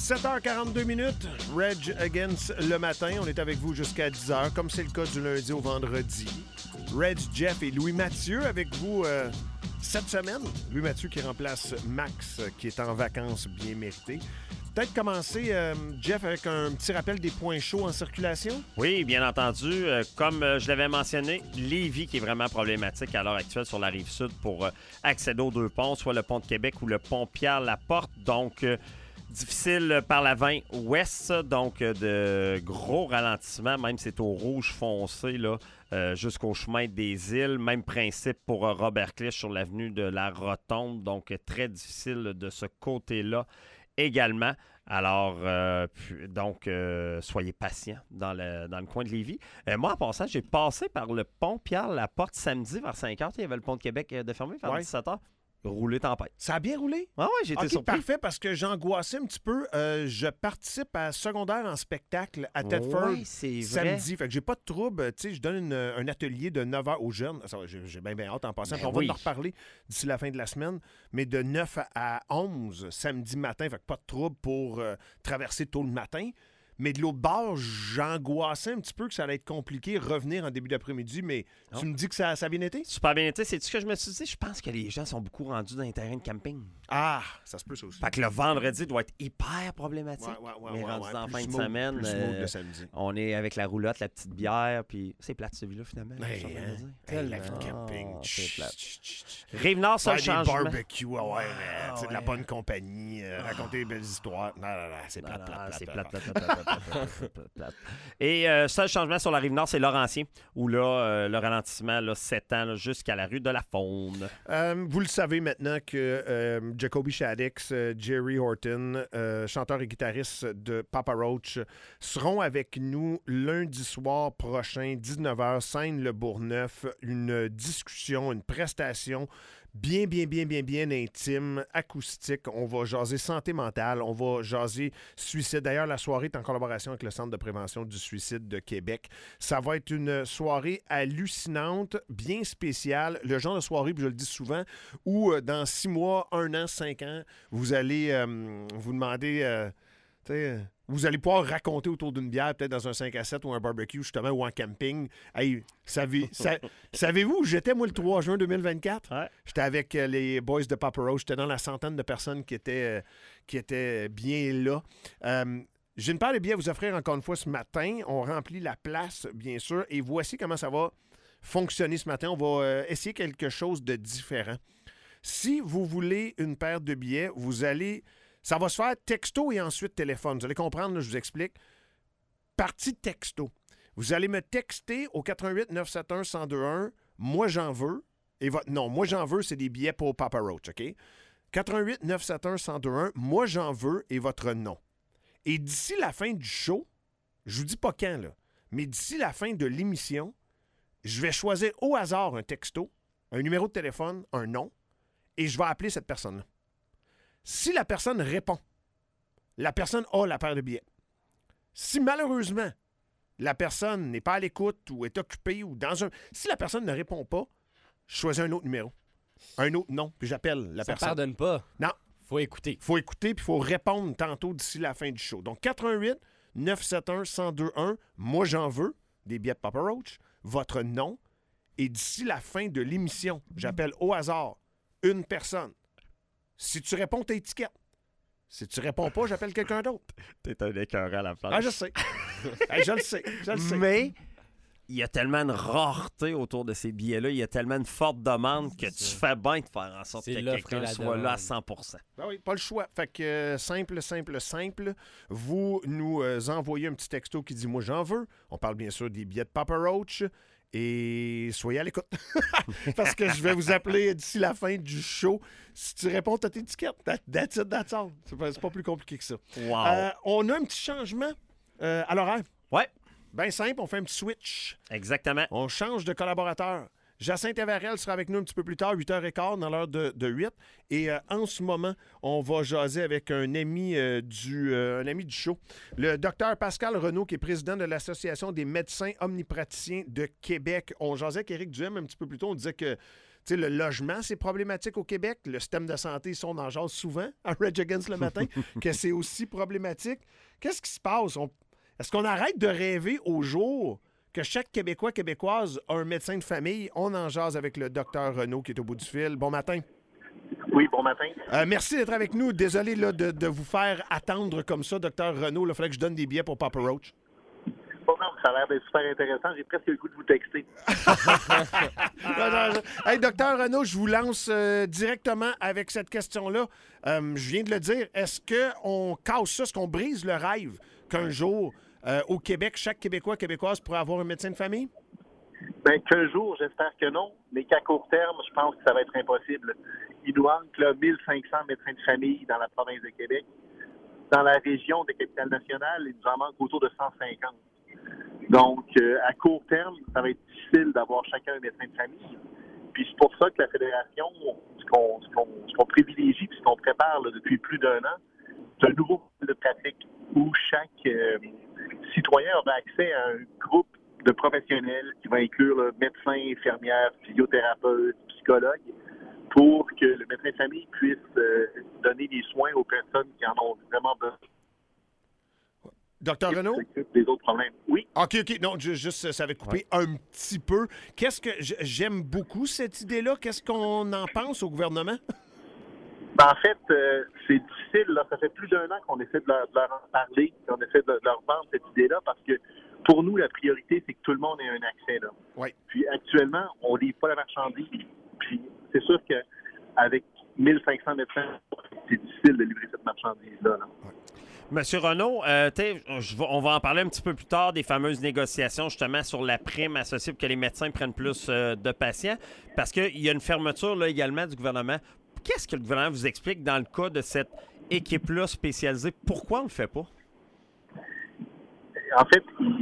7h42, Reg Against le matin. On est avec vous jusqu'à 10h, comme c'est le cas du lundi au vendredi. Reg, Jeff et Louis-Mathieu avec vous cette semaine. Louis-Mathieu qui remplace Max, qui est en vacances bien méritées. Peut-être commencer, Jeff, avec un petit rappel des points chauds en circulation? Oui, bien entendu. Comme je l'avais mentionné, Lévis qui est vraiment problématique à l'heure actuelle sur la Rive-Sud pour accéder aux deux ponts, soit le pont de Québec ou le pont Pierre-Laporte. Donc, difficile par la 20 ouest, donc de gros ralentissements, même si c'est au rouge foncé là, jusqu'au chemin des îles. Même principe pour Robert Clich sur l'avenue de la Rotonde, donc très difficile de ce côté-là également. Alors, soyez patients dans le coin de Lévis. Moi, en passant, j'ai passé par le pont Pierre-Laporte samedi vers 5h. Il y avait le pont de Québec de fermé vers 17h. Roulé tempête. Ça a bien roulé? Ah oui, j'ai été surpris. Parfait, parce que j'angoissais un petit peu. Je participe à secondaire en spectacle à Thetford samedi. Fait que j'ai pas de trouble. Tu sais, je donne un atelier de 9h aux jeunes. J'ai bien hâte en passant. On va en reparler d'ici la fin de la semaine. Mais de 9 à 11 samedi matin. Fait que pas de trouble pour traverser tôt le matin. Mais de l'autre bord, j'angoissais un petit peu que ça allait être compliqué revenir en début d'après-midi, mais tu me dis que ça a bien été? Super bien été. C'est ce que je me suis dit. Je pense que les gens sont beaucoup rendus dans les terrains de camping. Ah, ça se peut ça aussi. Fait que le vendredi doit être hyper problématique. Mais rendu en fin de semaine, le samedi. On est avec la roulotte, la petite bière, puis c'est plate celui-là finalement. La vie de camping. C'est plate. Rive-Nord, seul changement. Des barbecues, de la bonne compagnie, raconter des belles histoires. Non, c'est plate. C'est plate. Et seul changement sur la Rive-Nord, c'est Laurentien, où là, le ralentissement s'étend là, jusqu'à la rue de la Faune. Vous le savez maintenant que Jacoby Shaddix, Jerry Horton, chanteur et guitariste de Papa Roach, seront avec nous lundi soir prochain, 19h, scène Le Bourgneuf. Une discussion, une prestation bien intime, acoustique. On va jaser santé mentale, on va jaser suicide. D'ailleurs, la soirée est en collaboration avec le Centre de prévention du suicide de Québec. Ça va être une soirée hallucinante, bien spéciale. Le genre de soirée, puis je le dis souvent, où dans 6 mois, 1 an, 5 ans, vous allez vous demander... vous allez pouvoir raconter autour d'une bière, peut-être dans un 5 à 7 ou un barbecue, justement, ou en camping. Hey, savez-vous où j'étais, moi, le 3 juin 2024? Ouais. J'étais avec les boys de Papa Roach. J'étais dans la centaine de personnes qui étaient bien là. J'ai une paire de billets à vous offrir encore une fois ce matin. On remplit la place, bien sûr. Et voici comment ça va fonctionner ce matin. On va essayer quelque chose de différent. Si vous voulez une paire de billets, vous allez... Ça va se faire texto et ensuite téléphone. Vous allez comprendre, là, je vous explique. Partie texto. Vous allez me texter au 88 971 1021. Moi, j'en veux. Et votre nom. Moi, j'en veux, c'est des billets pour Papa Roach, OK? 88 971 1021. Moi, j'en veux et votre nom. Et d'ici la fin du show, je vous dis pas quand, là, mais d'ici la fin de l'émission, je vais choisir au hasard un texto, un numéro de téléphone, un nom, et je vais appeler cette personne-là. Si la personne répond, la personne a la paire de billets. Si malheureusement, la personne n'est pas à l'écoute ou est occupée ou dans un... Si la personne ne répond pas, je choisis un autre numéro, un autre nom, puis j'appelle la personne. Ça pardonne pas. Non. Faut écouter. Faut écouter, puis il faut répondre tantôt d'ici la fin du show. Donc, 88 971 1021, moi j'en veux, des billets de Papa Roach, votre nom, et d'ici la fin de l'émission, j'appelle au hasard une personne. Si tu réponds, t'es étiquette. Si tu réponds pas, j'appelle quelqu'un d'autre. T'es un écœurant à la place. Ah, je sais. Je le sais. Mais il y a tellement de rareté autour de ces billets-là, il y a tellement de forte demande que tu fais bien de faire en sorte que quelqu'un soit là à 100%. Ben oui, pas le choix. Fait que simple. Vous nous envoyez un petit texto qui dit « Moi, j'en veux ». On parle bien sûr des billets de Papa Roach. Et soyez à l'écoute. Parce que je vais vous appeler d'ici la fin du show. Si tu réponds, t'as tes étiquettes. That's it, that's all. C'est pas plus compliqué que ça. Wow. On a un petit changement à l'horaire. Ouais. Bien simple, on fait un petit switch. Exactement. On change de collaborateur. Jacinthe Avarel sera avec nous un petit peu plus tard, 8h15 dans l'heure de 8. Et en ce moment, on va jaser avec un ami du show, le docteur Pascal Renaud, qui est président de l'Association des médecins omnipraticiens de Québec. On jasait avec Éric Duhem un petit peu plus tôt. On disait que sais, le logement, c'est problématique au Québec. Le système de santé, ils sont en genre souvent à Rage Against le matin, que c'est aussi problématique. Qu'est-ce qui se passe? Est-ce qu'on arrête de rêver au jour que chaque Québécois, Québécoise a un médecin de famille? On en jase avec le docteur Renaud qui est au bout du fil. Bon matin. Oui, bon matin. Merci d'être avec nous. Désolé là, de vous faire attendre comme ça, docteur Renaud. Il fallait que je donne des billets pour Papa Roach. Bon, non, ça a l'air d'être super intéressant. J'ai presque le goût de vous texter. Hey, docteur Renaud, je vous lance directement avec cette question-là. Je viens de le dire. Est-ce qu'on casse ça? Est-ce qu'on brise le rêve qu'un jour, au Québec, chaque Québécois, Québécoise pourrait avoir un médecin de famille? Bien, qu'un jour, j'espère que non, mais qu'à court terme, je pense que ça va être impossible. Il nous manque là, 1500 médecins de famille dans la province de Québec. Dans la région de Capitale-Nationale, il nous en manque autour de 150. Donc, à court terme, ça va être difficile d'avoir chacun un médecin de famille. Puis c'est pour ça que la Fédération, ce qu'on privilégie puis ce qu'on prépare là, depuis plus d'1 an, c'est un nouveau modèle de pratique où chaque citoyen aura accès à un groupe de professionnels qui va inclure là, médecins, infirmières, physiothérapeutes, psychologues, pour que le médecin de famille puisse donner des soins aux personnes qui en ont vraiment besoin. Docteur Renaud? Des autres problèmes. Oui. OK. Non, juste, ça avait coupé un petit peu. Qu'est-ce que j'aime beaucoup cette idée-là. Qu'est-ce qu'on en pense au gouvernement? Ben, en fait, c'est difficile. Là. Ça fait plus d'1 an qu'on essaie de leur en parler, qu'on essaie de leur vendre cette idée-là, parce que pour nous, la priorité, c'est que tout le monde ait un accès. Là. Oui. Puis actuellement, on ne livre pas la marchandise. Puis c'est sûr qu'avec 1500 médecins, c'est difficile de livrer cette marchandise-là. Là. Ouais. Monsieur Renaud, on va en parler un petit peu plus tard des fameuses négociations justement sur la prime associée pour que les médecins prennent plus de patients, parce qu'il y a une fermeture là, également du gouvernement. Qu'est-ce que le gouvernement vous explique dans le cas de cette équipe-là spécialisée? Pourquoi on ne le fait pas? En fait,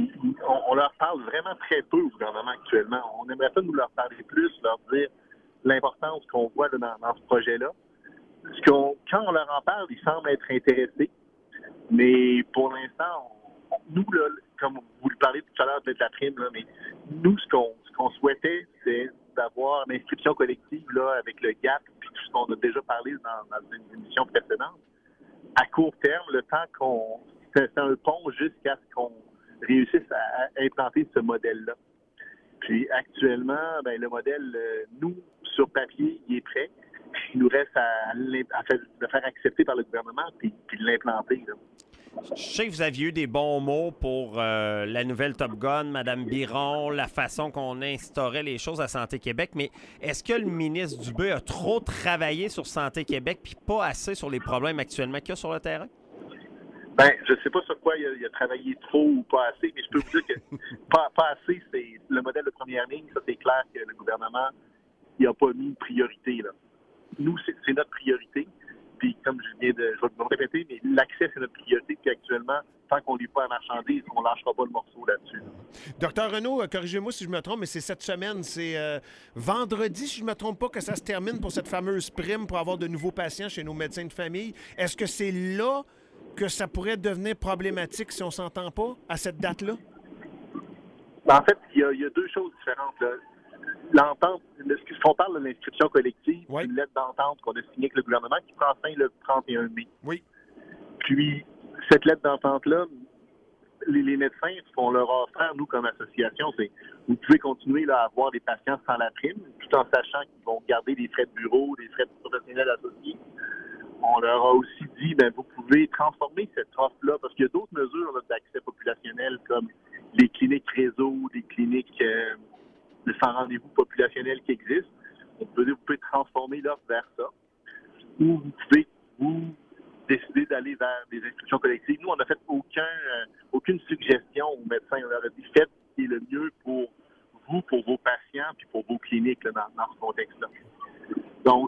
on leur parle vraiment très peu au gouvernement actuellement. On aimerait pas nous leur parler plus, leur dire l'importance qu'on voit là, dans ce projet-là. Quand on leur en parle, ils semblent être intéressés. Mais pour l'instant, nous, là, comme vous le parlez tout à l'heure de la prime, là, mais nous, ce qu'on souhaitait, c'est d'avoir l'inscription collective là, avec le GAP, puis tout ce qu'on a déjà parlé dans une émission précédente. À court terme, le temps c'est un pont jusqu'à ce qu'on réussisse à implanter ce modèle-là. Puis actuellement, ben, le modèle, nous, sur papier, il est prêt. Il nous reste à le faire accepter par le gouvernement puis de l'implanter. Là. Je sais que vous aviez eu des bons mots pour la nouvelle Top Gun, Mme Biron, la façon qu'on instaurait les choses à Santé Québec, mais est-ce que le ministre Dubé a trop travaillé sur Santé Québec puis pas assez sur les problèmes actuellement qu'il y a sur le terrain? Ben, je sais pas sur quoi il a travaillé trop ou pas assez, mais je peux vous dire que pas assez, c'est le modèle de première ligne. Ça, c'est clair que le gouvernement il n'a pas mis une priorité. Là. Nous, c'est notre priorité. Puis, comme je vais me répéter, mais l'accès, c'est notre priorité. Puis actuellement, tant qu'on ne lit pas la marchandise, on ne lâchera pas le morceau là-dessus. Docteur Renaud, corrigez-moi si je me trompe, mais c'est cette semaine, c'est vendredi, si je ne me trompe pas, que ça se termine pour cette fameuse prime pour avoir de nouveaux patients chez nos médecins de famille. Est-ce que c'est là que ça pourrait devenir problématique si on ne s'entend pas à cette date-là? Ben, en fait, il y a deux choses différentes. Là. L'entente, ce qu'on parle de l'inscription collective, oui. C'est une lettre d'entente qu'on a signée avec le gouvernement qui prend fin le 31 mai. Oui. Puis, cette lettre d'entente-là, les médecins, ce qu'on leur a offert, nous, comme association, c'est vous pouvez continuer là, à avoir des patients sans la prime, tout en sachant qu'ils vont garder des frais de bureau, des frais professionnels associés. On leur a aussi dit, ben vous pouvez transformer cette offre-là, parce qu'il y a d'autres mesures là, d'accès populationnel, comme les cliniques réseau, des cliniques de sans rendez-vous populationnels qui existent. Vous pouvez transformer l'offre vers ça. Ou vous pouvez décider d'aller vers des inscriptions collectives. Nous, on n'a fait aucune suggestion aux médecins. On leur a dit, faites ce qui est le mieux pour vous, pour vos patients, puis pour vos cliniques là, dans ce contexte-là. Donc,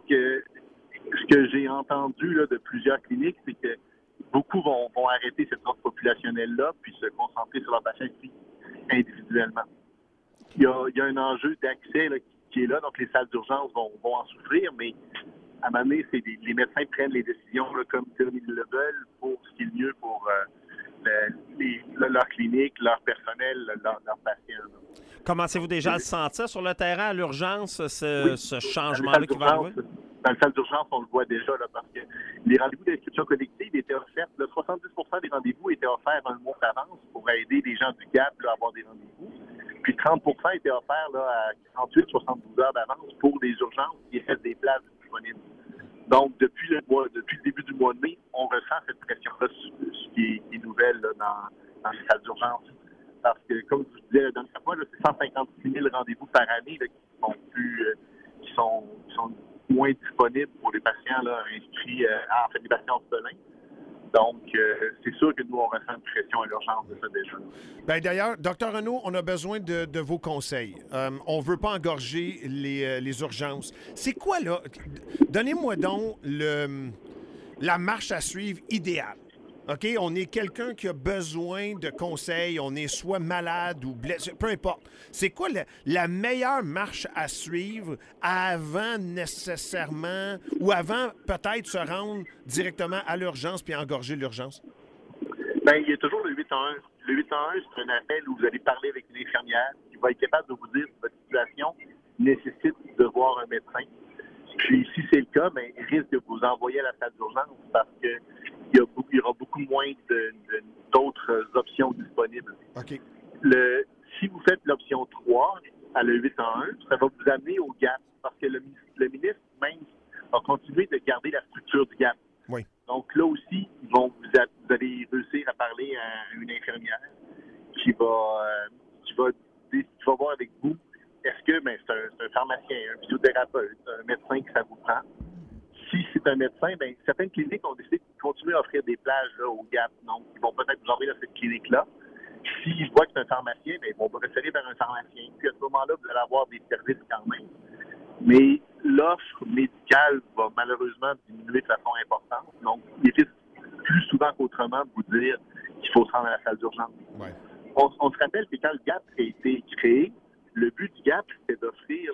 ce que j'ai entendu là, de plusieurs cliniques, c'est que beaucoup vont arrêter cette offre populationnelle-là puis se concentrer sur leurs patients individuellement. Il y a un enjeu d'accès là, qui est là, donc les salles d'urgence vont en souffrir, mais à un moment donné, les médecins prennent les décisions là, comme ils le veulent pour ce qui est le mieux pour leur clinique, leur personnel, leurs patients. Là. Commencez-vous déjà à le sentir sur le terrain, à l'urgence, ce changement-là qui va arriver? Dans le salle d'urgence, on le voit déjà, là, parce que les rendez-vous d'inscription collective étaient offerts. 70 des rendez-vous étaient offerts un mois d'avance pour aider les gens du GAP là, à avoir des rendez-vous. Puis 30 étaient offerts là, à 48-72 heures d'avance pour les urgences qui restent des places disponibles. Donc, depuis le début du mois de mai, on ressent cette pression-là qui est nouvelle là, dans les salles d'urgence. Parce que, comme je vous disais la dernière fois, là, c'est 156 000 rendez-vous par année là, qui sont moins disponibles pour les patients là, inscrits, les patients orphelins. Donc, c'est sûr que nous, on ressent une pression à l'urgence de ça déjà. Bien, d'ailleurs, Dr Renaud, on a besoin de vos conseils. On ne veut pas engorger les urgences. C'est quoi, là? Donnez-moi donc la marche à suivre idéale. OK? On est quelqu'un qui a besoin de conseils. On est soit malade ou blessé, peu importe. C'est quoi la meilleure marche à suivre avant nécessairement ou avant peut-être se rendre directement à l'urgence puis engorger l'urgence? Bien, il y a toujours le 811. Le 811, c'est un appel où vous allez parler avec une infirmière qui va être capable de vous dire si votre situation nécessite de voir un médecin. Puis, si c'est le cas, bien, il risque de vous envoyer à la salle d'urgence parce que il y aura beaucoup moins d'autres options disponibles. OK. Si vous faites l'option 3 à le 811, ça va vous amener au GAP parce que le ministre même a continué de garder la structure du GAP. Oui. Donc là aussi, vous allez réussir à parler à une infirmière qui va voir avec vous. Est-ce que c'est un pharmacien, un physiothérapeute, un médecin que ça vous prend? Si c'est un médecin, certaines cliniques ont décidé de continuer à offrir des plages là, au GAP. Donc, ils vont peut-être vous envoyer dans cette clinique-là. S'ils voient que c'est un pharmacien, ils vont vous référer vers un pharmacien. Puis à ce moment-là, vous allez avoir des services quand même. Mais l'offre médicale va malheureusement diminuer de façon importante. Donc, il risque plus souvent qu'autrement de vous dire qu'il faut se rendre à la salle d'urgence. Ouais. On se rappelle que quand le GAP a été créé, le but du GAP, c'était d'offrir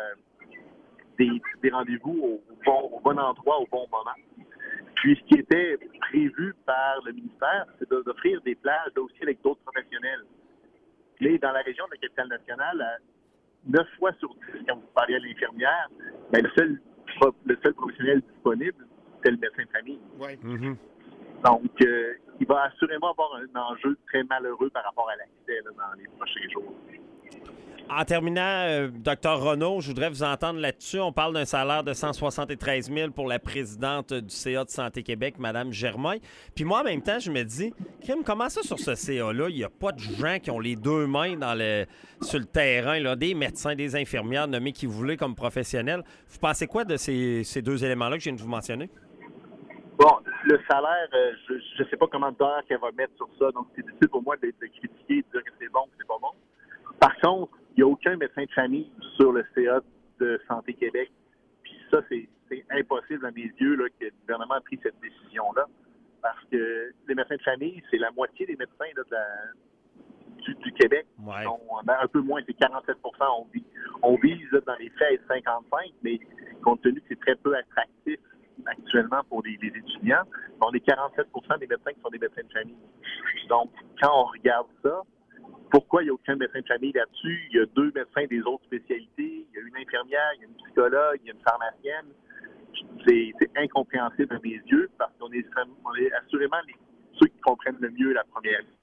des rendez-vous au bon endroit, au bon moment. Puis, ce qui était prévu par le ministère, c'est d'offrir des plages là aussi avec d'autres professionnels. Là, dans la région de la Capitale-Nationale, 9 fois sur 10, quand vous parlez à l'infirmière, le seul professionnel disponible, c'est le médecin de famille. Oui. Mm-hmm. Donc, il va assurément avoir un enjeu très malheureux par rapport à l'accès là, dans les prochains jours. En terminant, Dr Renaud, je voudrais vous entendre là-dessus. On parle d'un salaire de 173 000 pour la présidente du CA de Santé Québec, Mme Germain. Puis moi, en même temps, je me dis, comment ça sur ce CA-là, il n'y a pas de gens qui ont les deux mains sur le terrain, là, des médecins, des infirmières nommés qui voulaient comme professionnels. Vous pensez quoi de ces deux éléments-là que je viens de vous mentionner? Bon, le salaire, je ne sais pas comment d'heures qu'elle va mettre sur ça, donc c'est difficile pour moi de critiquer, de dire que c'est bon ou que c'est pas bon. Par contre, il n'y a aucun médecin de famille sur le CA de Santé Québec. Puis ça, c'est impossible à mes yeux là, que le gouvernement a pris cette décision-là. Parce que les médecins de famille, c'est la moitié des médecins là, du Québec. Ouais. Un peu moins, c'est 47 on vise là, dans les faits 55, mais compte tenu que c'est très peu attractif actuellement pour les étudiants, on est 47 des médecins qui sont des médecins de famille. Donc, quand on regarde ça, pourquoi il n'y a aucun médecin de famille là-dessus? Il y a 2 médecins des autres spécialités, il y a une infirmière, il y a une psychologue, il y a une pharmacienne. C'est incompréhensible à mes yeux parce qu'on est assurément ceux qui comprennent le mieux la première ligne.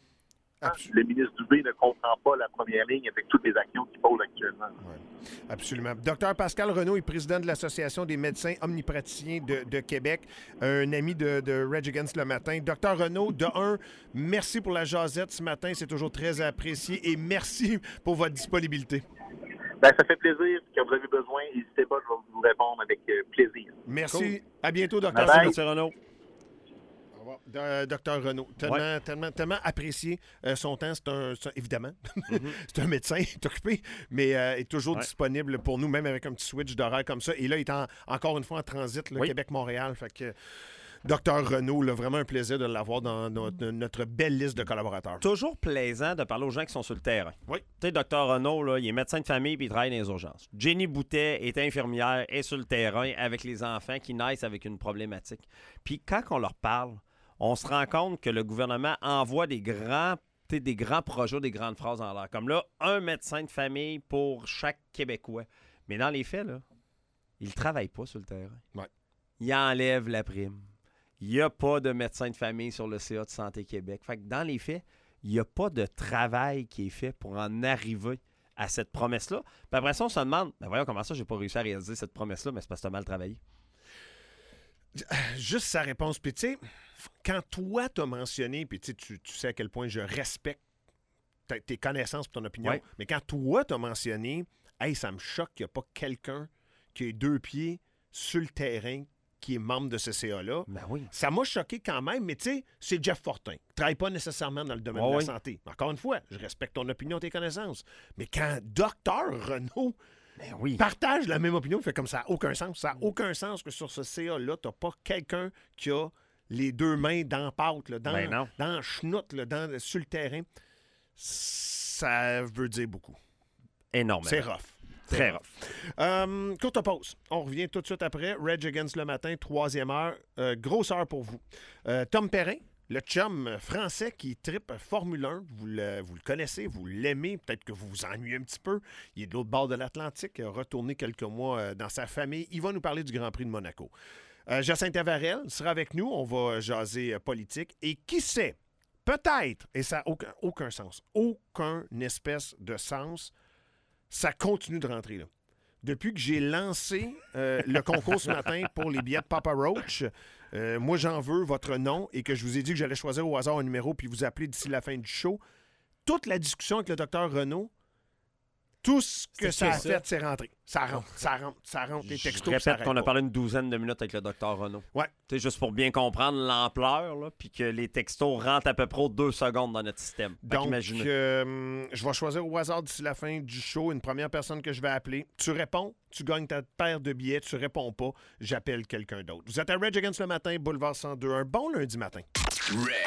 Le ministre Dubé ne comprend pas la première ligne avec toutes les actions qu'il pose actuellement. Oui, absolument. Dr Pascal Renaud est président de l'Association des médecins omnipraticiens de Québec, un ami de Reg Against le matin. Dr Renaud, merci pour la jasette ce matin. C'est toujours très apprécié et merci pour votre disponibilité. Ça fait plaisir. Quand vous avez besoin, n'hésitez pas, je vais vous répondre avec plaisir. Merci. Cool. À bientôt, Dr. Merci, M. Renaud. Dr Renaud, tellement apprécié son temps. Évidemment, c'est un médecin, il est occupé, mais est toujours disponible pour nous, même avec un petit switch d'horaire comme ça. Et là, il est encore une fois en transit, Québec-Montréal. Fait que Dr Renaud, là, vraiment un plaisir de l'avoir dans notre belle liste de collaborateurs. Toujours plaisant de parler aux gens qui sont sur le terrain. Oui. Tu sais, Dr Renaud, là, il est médecin de famille et il travaille dans les urgences. Jenny Boutet est infirmière, est sur le terrain avec les enfants qui naissent avec une problématique. Puis quand on leur parle, on se rend compte que le gouvernement envoie des grands des grands projets, des grandes phrases en l'air. Comme là, un médecin de famille pour chaque Québécois. Mais dans les faits, là, il ne travaille pas sur le terrain. Ouais. Il enlève la prime. Il n'y a pas de médecin de famille sur le CA de Santé Québec. Fait que dans les faits, il n'y a pas de travail qui est fait pour en arriver à cette promesse-là. Puis après ça, on se demande, voyons comment ça, j'ai pas réussi à réaliser cette promesse-là, mais c'est parce que tu as mal travaillé. Juste sa réponse. Puis tu sais, quand toi t'as mentionné, puis tu sais à quel point je respecte tes connaissances et ton opinion, Ouais. mais quand toi t'as mentionné, hey, ça me choque qu'il n'y a pas quelqu'un qui ait 2 pieds sur le terrain qui est membre de ce CA-là. Ben oui. Ça m'a choqué quand même, mais tu sais, c'est Jeff Fortin. Il ne travaille pas nécessairement dans le domaine de la santé. Encore une fois, je respecte ton opinion, tes connaissances. Mais quand Dr Renaud partage la même opinion, il fait comme ça n'a aucun sens. Ça n'a aucun sens que sur ce CA-là, tu n'as pas quelqu'un qui a les 2 mains dans la pâte, là, dans la chenoute, là, sur le terrain. Ça veut dire beaucoup. Énormément. C'est rough. Très rough. Courte pause. On revient tout de suite après. Rage Against le matin, 3e heure. Grosse heure pour vous. Tom Perrin, le chum français qui trippe Formule 1. Vous le connaissez, vous l'aimez. Peut-être que vous vous ennuyez un petit peu. Il est de l'autre bord de l'Atlantique. Il a retourné quelques mois dans sa famille. Il va nous parler du Grand Prix de Monaco. Jacinthe Avarel sera avec nous. On va jaser politique. Et qui sait, peut-être, et ça n'a aucun sens, aucun espèce de sens, ça continue de rentrer là. Depuis que j'ai lancé le concours ce matin pour les billets de Papa Roach, moi j'en veux votre nom et que je vous ai dit que j'allais choisir au hasard un numéro puis vous appeler d'ici la fin du show. Toute la discussion avec le docteur Renaud, tout ce que ça a fait, c'est rentré. Ça rentre, les textos. Je répète qu'on a parlé une douzaine de minutes avec le docteur Renaud. Ouais. C'est juste pour bien comprendre l'ampleur, là, puis que les textos rentrent à peu près aux 2 secondes dans notre système. Donc, je vais choisir au hasard d'ici la fin du show une première personne que je vais appeler. Tu réponds, tu gagnes ta paire de billets. Tu réponds pas, j'appelle quelqu'un d'autre. Vous êtes à Rage Against le matin, Boulevard 102. Un bon lundi matin.